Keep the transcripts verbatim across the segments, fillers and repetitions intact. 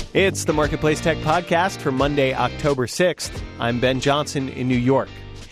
It's the Marketplace Tech Podcast for Monday, October sixth. I'm Ben Johnson in New York.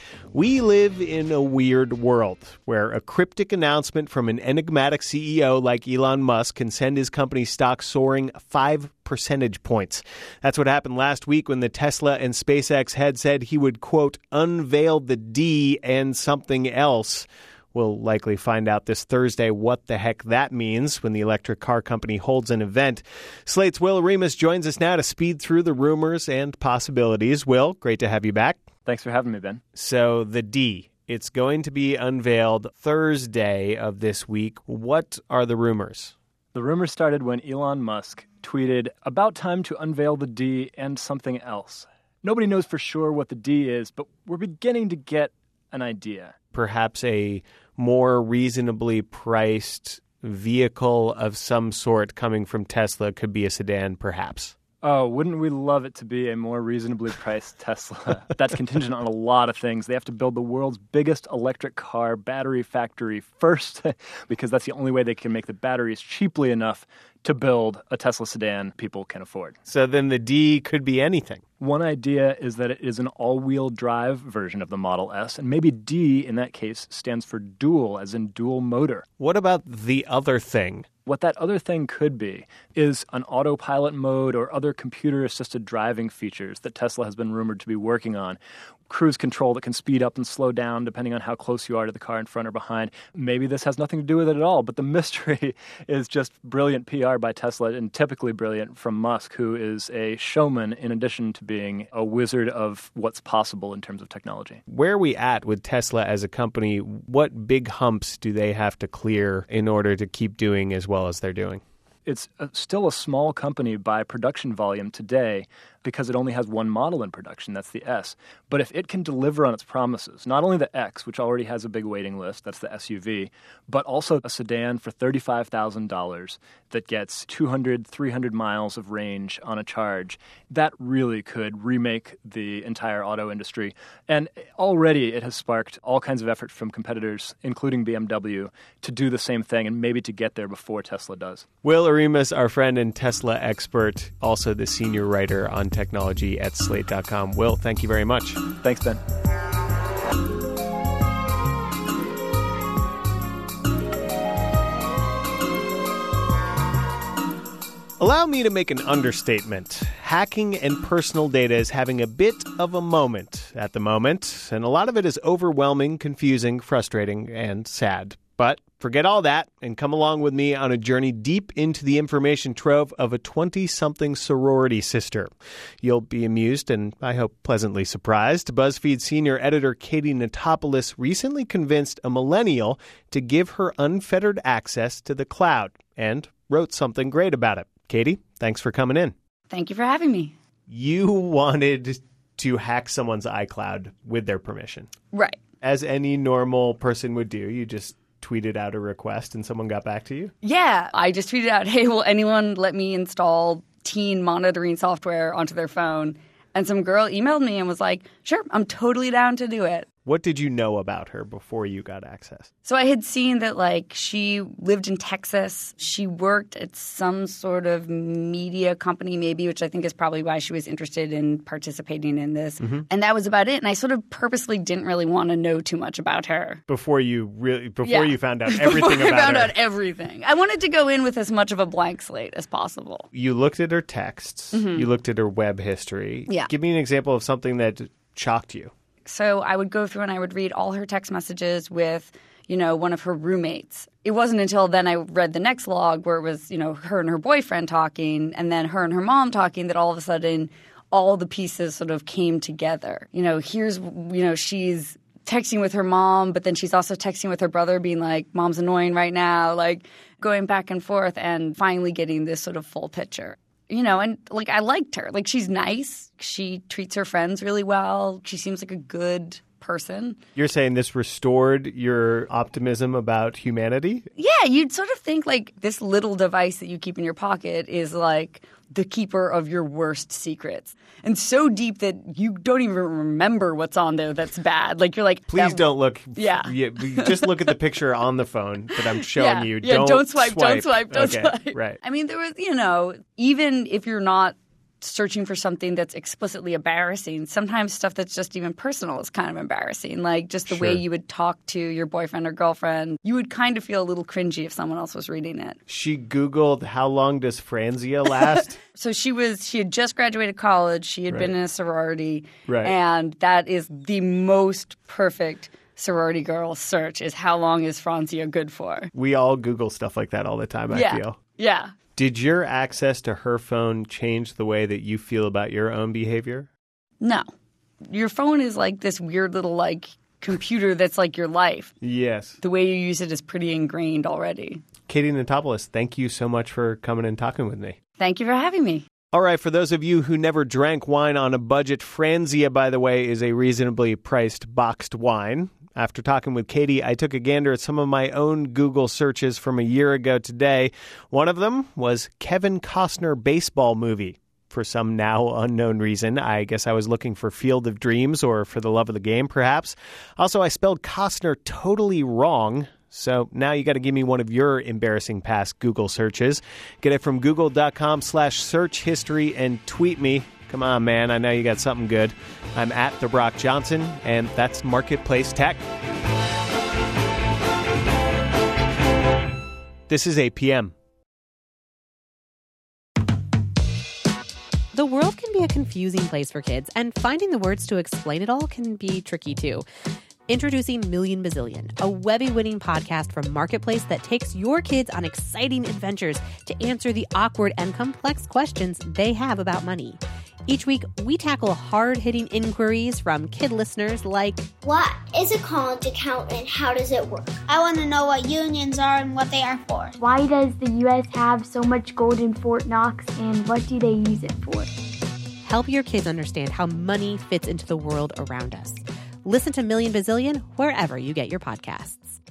We live in a weird world where a cryptic announcement from an enigmatic C E O like Elon Musk can send his company's stock soaring five percentage points. That's what happened last week when the Tesla and SpaceX head said he would, quote, unveil the D and something else. We'll likely find out this Thursday what the heck that means when the electric car company holds an event. Slate's Will Oremus joins us now to speed through the rumors and possibilities. Will, great to have you back. Thanks for having me, Ben. So the D, it's going to be unveiled Thursday of this week. What are the rumors? The rumors started when Elon Musk tweeted, about time to unveil the D and something else. Nobody knows for sure what the D is, but we're beginning to get an idea. Perhaps a more reasonably priced vehicle of some sort coming from Tesla. Could be a sedan, perhaps. Oh, wouldn't we love it to be a more reasonably priced Tesla? That's contingent on a lot of things. They have to build the world's biggest electric car battery factory first, because that's the only way they can make the batteries cheaply enough to build a Tesla sedan people can afford. So then the D could be anything. One idea is that it is an all-wheel drive version of the Model S, and maybe D in that case stands for dual, as in dual motor. What about the other thing? What that other thing could be is an autopilot mode or other computer-assisted driving features that Tesla has been rumored to be working on. Cruise control that can speed up and slow down depending on how close you are to the car in front or behind. Maybe this has nothing to do with it at all, but the mystery is just brilliant P R by Tesla, and typically brilliant from Musk, who is a showman in addition to being a wizard of what's possible in terms of technology. Where are we at with Tesla as a company? What big humps do they have to clear in order to keep doing as well as they're doing? It's a, still a small company by production volume today because it only has one model in production, that's the S. But if it can deliver on its promises, not only the X, which already has a big waiting list, that's the S U V, but also a sedan for thirty-five thousand dollars that gets two hundred, three hundred miles of range on a charge, that really could remake the entire auto industry. And already it has sparked all kinds of effort from competitors, including B M W, to do the same thing and maybe to get there before Tesla does. Will Oremus, our friend and Tesla expert, also the senior writer on technology at slate dot com. Will, thank you very much. Thanks, Ben. Allow me to make an understatement. Hacking and personal data is having a bit of a moment at the moment, and a lot of it is overwhelming, confusing, frustrating, and sad. But forget all that and come along with me on a journey deep into the information trove of a twenty-something sorority sister. You'll be amused and, I hope, pleasantly surprised. BuzzFeed senior editor Katie Notopoulos recently convinced a millennial to give her unfettered access to the cloud and wrote something great about it. Katie, thanks for coming in. Thank you for having me. You wanted to hack someone's iCloud with their permission. Right. As any normal person would do, you just tweeted out a request and someone got back to you? Yeah. I just tweeted out, hey, will anyone let me install teen monitoring software onto their phone? And some girl emailed me and was like, sure, I'm totally down to do it. What did you know about her before you got access? So I had seen that, like, she lived in Texas. She worked at some sort of media company maybe, which I think is probably why she was interested in participating in this. Mm-hmm. And that was about it. And I sort of purposely didn't really want to know too much about her. Before you really, before yeah. you found out everything before about I found her. out everything. I wanted to go in with as much of a blank slate as possible. You looked at her texts. Mm-hmm. You looked at her web history. Yeah. Give me an example of something that shocked you. So I would go through and I would read all her text messages with, you know, one of her roommates. It wasn't until then I read the next log where it was, you know, her and her boyfriend talking and then her and her mom talking that all of a sudden all the pieces sort of came together. You know, here's, you know, she's texting with her mom, but then she's also texting with her brother being like, mom's annoying right now, like going back and forth and finally getting this sort of full picture. You know, and, like, I liked her. Like, she's nice. She treats her friends really well. She seems like a good person. You're saying this restored your optimism about humanity? Yeah, you'd sort of think, like, this little device that you keep in your pocket is, like, the keeper of your worst secrets. And so deep that you don't even remember what's on there that's bad. Like, you're like... Please don't look... Yeah. yeah. Just look at the picture on the phone that I'm showing yeah, you. Yeah, don't, don't swipe, swipe, don't swipe, don't okay, swipe. Right. I mean, there was, you know, even if you're not searching for something that's explicitly embarrassing. Sometimes stuff that's just even personal is kind of embarrassing. Like just the Sure. way you would talk to your boyfriend or girlfriend. You would kind of feel a little cringy if someone else was reading it. She Googled, how long does Franzia last? So she was she had just graduated college. She had Right. been in a sorority. Right. And that is the most perfect sorority girl search is how long is Franzia good for? We all Google stuff like that all the time, I yeah. feel. Yeah. Did your access to her phone change the way that you feel about your own behavior? No. Your phone is like this weird little like computer that's like your life. Yes. The way you use it is pretty ingrained already. Katie Notopoulos, thank you so much for coming and talking with me. Thank you for having me. All right, for those of you who never drank wine on a budget, Franzia, by the way, is a reasonably priced boxed wine. After talking with Katie, I took a gander at some of my own Google searches from a year ago today. One of them was Kevin Costner baseball movie. For some now unknown reason, I guess I was looking for Field of Dreams or For the Love of the Game, perhaps. Also, I spelled Costner totally wrong. So now you got to give me one of your embarrassing past Google searches. Get it from google.com slash search history and tweet me. Come on, man. I know you got something good. I'm at The Brock Johnson, and that's Marketplace Tech. This is eight p.m. The world can be a confusing place for kids, and finding the words to explain it all can be tricky, too. Introducing Million Bazillion, a Webby-winning podcast from Marketplace that takes your kids on exciting adventures to answer the awkward and complex questions they have about money. Each week, we tackle hard-hitting inquiries from kid listeners like, what is a college account and how does it work? I want to know what unions are and what they are for. Why does the U S have so much gold in Fort Knox and what do they use it for? Help your kids understand how money fits into the world around us. Listen to Million Bazillion wherever you get your podcasts.